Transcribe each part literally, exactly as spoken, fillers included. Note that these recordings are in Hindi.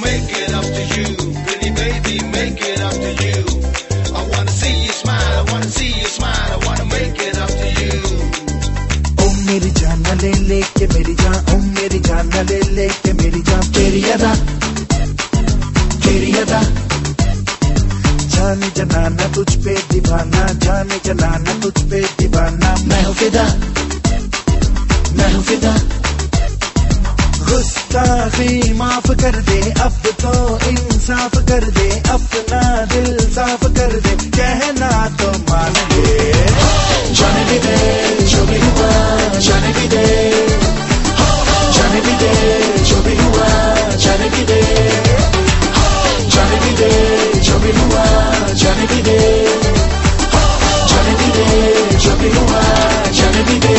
make it up to you, pretty baby, make it up to you. I wanna see you smile, I wanna see you smile, I wanna make it up to you. ओ मेरी जान ले लेके मेरी जान, ओ मेरी जान ले लेके मेरी जान, तेरी अदा तेरी अदा, जाने जनाना तुझ पे दीवाना, जाने जनाना तुझ पे दीवाना, मैं हूँ फिदा मैं हूँ फिदा। गुस्ताखी माफ कर दे, अब तो इंसाफ कर दे, अपना दिल साफ कर दे, कहना तो मान ले। जाने भी दे जो भी हुआ, जाने भी दे जाने भी दे जो भी हुआ, जाने भी दे जाने भी दे जो भी हुआ, जाने भी दे जाने भी दे जो भी हुआ, जाने भी दे।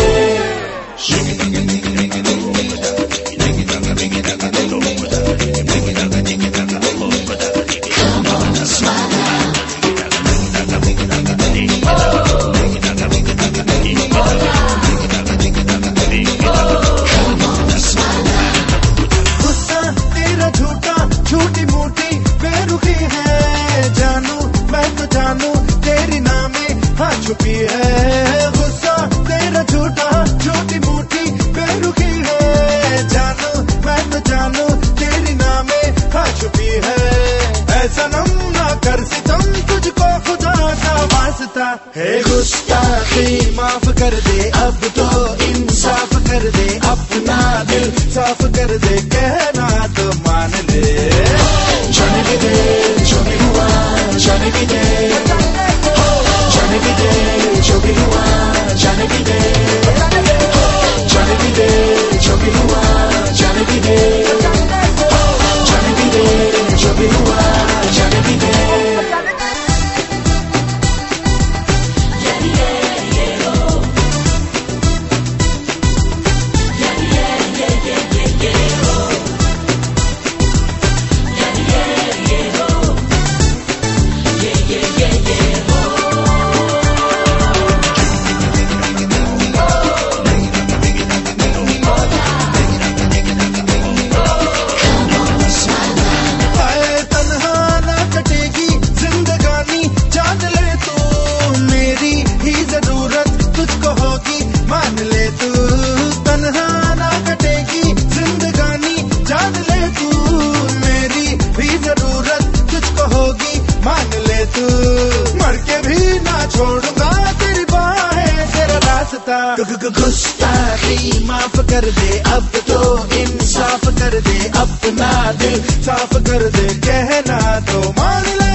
झूठी मूठी बेरुखी है जानू, मैं तो जानू तेरी नामे हाँ छुपी है। गुस्सा तेरा झूठा झूठी मूठी बेरुखी है जानू, मैं तो जानू तेरी नामे हाँ छुपी है। ऐसा नम ना कर सितम, तुझको खुदा का वास्ता है। गुस्ताखी माफ कर दे, अब तो इंसाफ कर दे, अपना दिल साफ कर दे, कहना तो मान ले। जाने भी दे जो भी हुआ, जाने भी दे जाने भी दे जो भी हुआ, जाने भी दे जाने भी दे जो भी हुआ, जाने भी दे जाने भी दे जो भी हुआ, जाने भी दे। मर के भी ना छोड़ूंगा तेरी बाहें, तेरा रास्ता। गुस्ताखी माफ कर दे, अब तो इंसाफ कर दे, अपना दिल साफ कर दे, कहना तो मान ले।